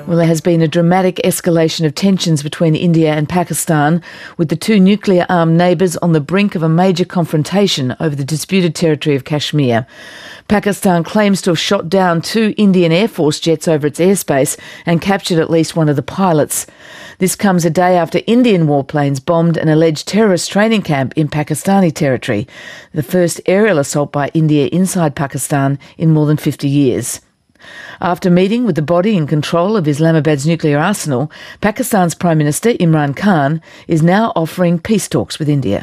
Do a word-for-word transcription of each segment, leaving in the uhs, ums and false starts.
Well, there has been a dramatic escalation of tensions between India and Pakistan, with the two nuclear-armed neighbours on the brink of a major confrontation over the disputed territory of Kashmir. Pakistan claims to have shot down two Indian Air Force jets over its airspace and captured at least one of the pilots. This comes a day after Indian warplanes bombed an alleged terrorist training camp in Pakistani territory, the first aerial assault by India inside Pakistan in more than fifty years. After meeting with the body in control of Islamabad's nuclear arsenal, Pakistan's Prime Minister Imran Khan is now offering peace talks with India.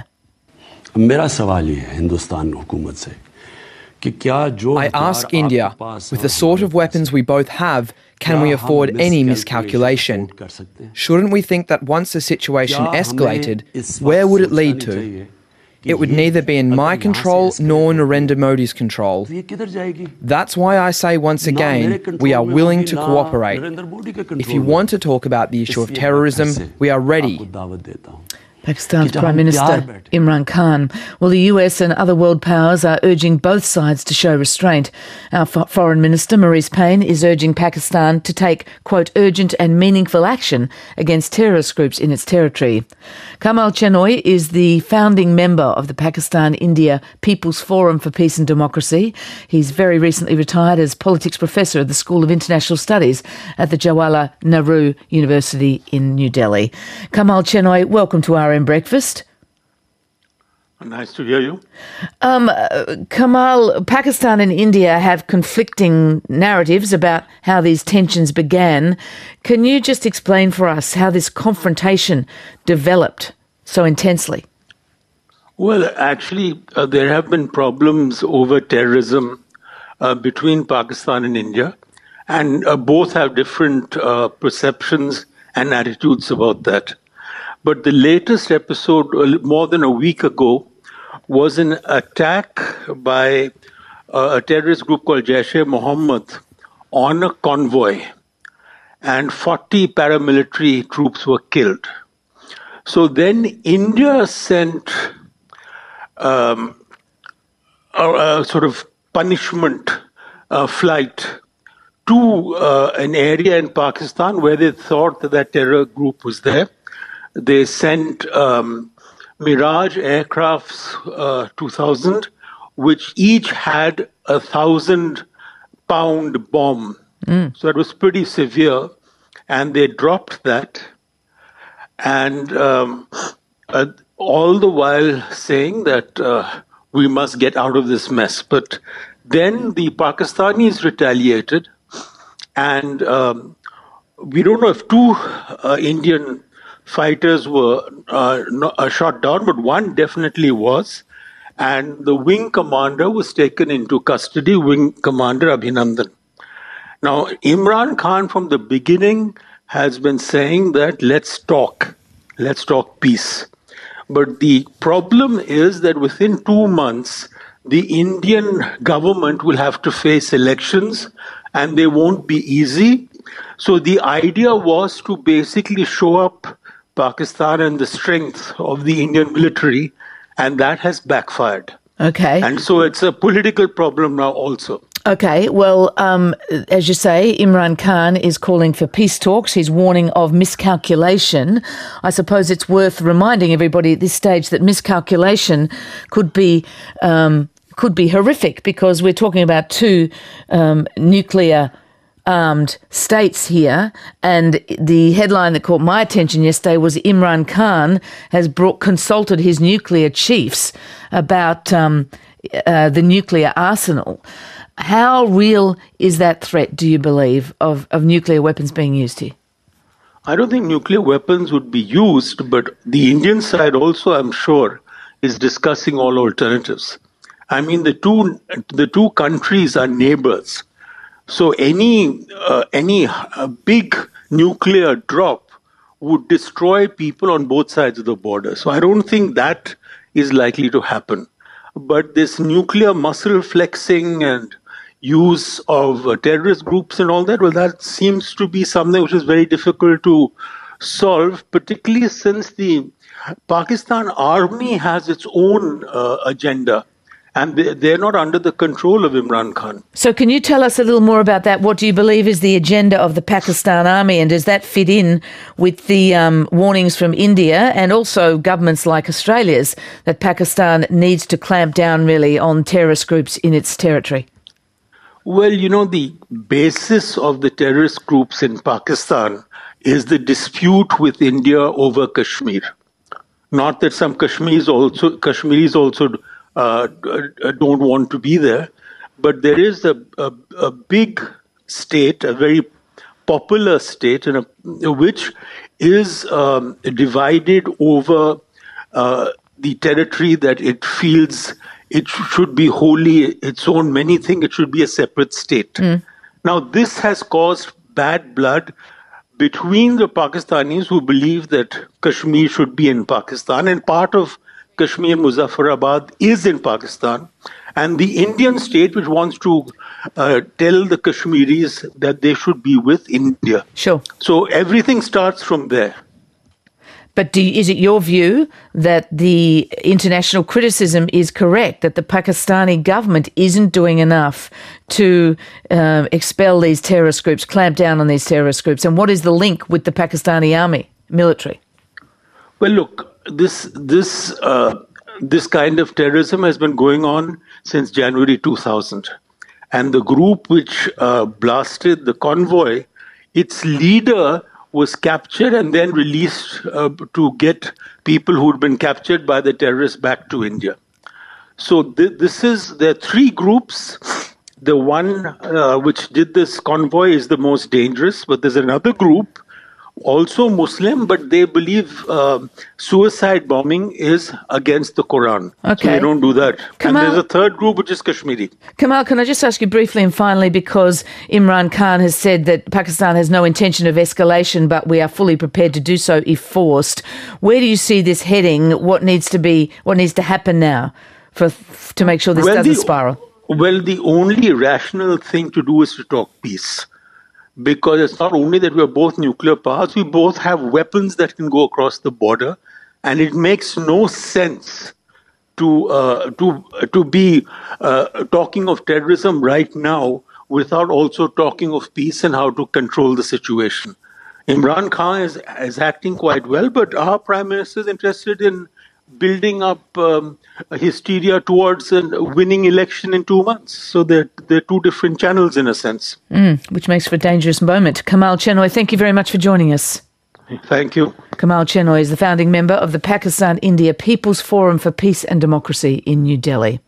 I ask India, with the sort of weapons we both have, can we afford any miscalculation? Shouldn't we think that once the situation escalated, where would it lead to? It would neither be in my control nor Narendra Modi's control. That's why I say once again, we are willing to cooperate. If you want to talk about the issue of terrorism, we are ready. Pakistan's Prime Minister Imran Khan. Well, the U S and other world powers are urging both sides to show restraint. Our Foreign Minister, Marise Payne, is urging Pakistan to take, quote, urgent and meaningful action against terrorist groups in its territory. Kamal Chenoy is the founding member of the Pakistan-India People's Forum for Peace and Democracy. He's very recently retired as politics professor at the School of International Studies at the Jawaharlal Nehru University in New Delhi. Kamal Chenoy, welcome to R M Breakfast. Nice to hear you. Um, uh, Kamal, Pakistan and India have conflicting narratives about how these tensions began. Can you just explain for us how this confrontation developed so intensely? Well, actually, uh, there have been problems over terrorism uh, between Pakistan and India, and uh, both have different uh, perceptions and attitudes about that. But the latest episode, more than a week ago, was an attack by a terrorist group called Jaish-e-Mohammed on a convoy, and forty paramilitary troops were killed. So then India sent um, a, a sort of punishment uh, flight to uh, an area in Pakistan where they thought that that terror group was there. They sent um, Mirage aircrafts, uh, two thousand, which each had a thousand pound bomb. Mm. So it was pretty severe. And they dropped that. And um, uh, all the while saying that uh, we must get out of this mess. But then the Pakistanis retaliated. And um, we don't know if two uh, Indian fighters were uh, not, uh, shot down, but one definitely was. And the wing commander was taken into custody, Wing Commander Abhinandan. Now, Imran Khan from the beginning has been saying that let's talk, let's talk peace. But the problem is that within two months, the Indian government will have to face elections, and they won't be easy. So the idea was to basically show up Pakistan and the strength of the Indian military, and that has backfired. Okay. And so it's a political problem now also. Okay, well, um, as you say, Imran Khan is calling for peace talks. He's warning of miscalculation. I suppose it's worth reminding everybody at this stage that miscalculation could be um, could be horrific, because we're talking about two um, nuclear armed states here, and the headline that caught my attention yesterday was Imran Khan has brought, consulted his nuclear chiefs about um, uh, the nuclear arsenal. How real is that threat, do you believe, of, of nuclear weapons being used here? I don't think nuclear weapons would be used, but the Indian side also, I'm sure, is discussing all alternatives. I mean, the two the two countries are neighbors. So any uh, any uh, big nuclear drop would destroy people on both sides of the border. So I don't think that is likely to happen. But this nuclear muscle flexing and use of uh, terrorist groups and all that, well, that seems to be something which is very difficult to solve, particularly since the Pakistan army has its own uh, agenda. and they, they're not under the control of Imran Khan. So can you tell us a little more about that? What do you believe is the agenda of the Pakistan Army, and does that fit in with the um, warnings from India and also governments like Australia's that Pakistan needs to clamp down really on terrorist groups in its territory? Well, you know, the basis of the terrorist groups in Pakistan is the dispute with India over Kashmir. Not that some Kashmiris also Kashmiris also uh, don't want to be there, but there is a, a, a big state, a very popular state, in a, which is um, divided over uh, the territory that it feels it should be wholly its own. Many think it should be a separate state. Mm. Now, this has caused bad blood between the Pakistanis who believe that Kashmir should be in Pakistan, and part of Kashmir, Muzaffarabad, is in Pakistan, and the Indian state which wants to uh, tell the Kashmiris that they should be with India. Sure. So everything starts from there. But do, is it your view that the international criticism is correct, that the Pakistani government isn't doing enough to uh, expel these terrorist groups, clamp down on these terrorist groups? And what is the link with the Pakistani army, military? Well, look, this this uh, this kind of terrorism has been going on since January two thousand. And the group which uh, blasted the convoy, its leader was captured and then released uh, to get people who had been captured by the terrorists back to India. So th- this is, there are three groups. The one uh, which did this convoy is the most dangerous, but there's another group, also Muslim, but they believe uh, suicide bombing is against the Quran. Okay. So they don't do that. Kamal, and there's a third group which is Kashmiri. Kamal, can I just ask you briefly and finally, because Imran Khan has said that Pakistan has no intention of escalation, but we are fully prepared to do so if forced. Where do you see this heading? What needs to be, what needs to happen now for to make sure this well, doesn't the, spiral? Well, the only rational thing to do is to talk peace. Because it's not only that we're both nuclear powers, we both have weapons that can go across the border, and it makes no sense to uh, to to be uh, talking of terrorism right now without also talking of peace and how to control the situation. Imran Khan is, is acting quite well, but our Prime Minister is interested in building up um, hysteria towards a winning election in two months. So they're, they're two different channels in a sense. Mm, which makes for a dangerous moment. Kamal Chenoy, thank you very much for joining us. Thank you. Kamal Chenoy is the founding member of the Pakistan-India People's Forum for Peace and Democracy in New Delhi.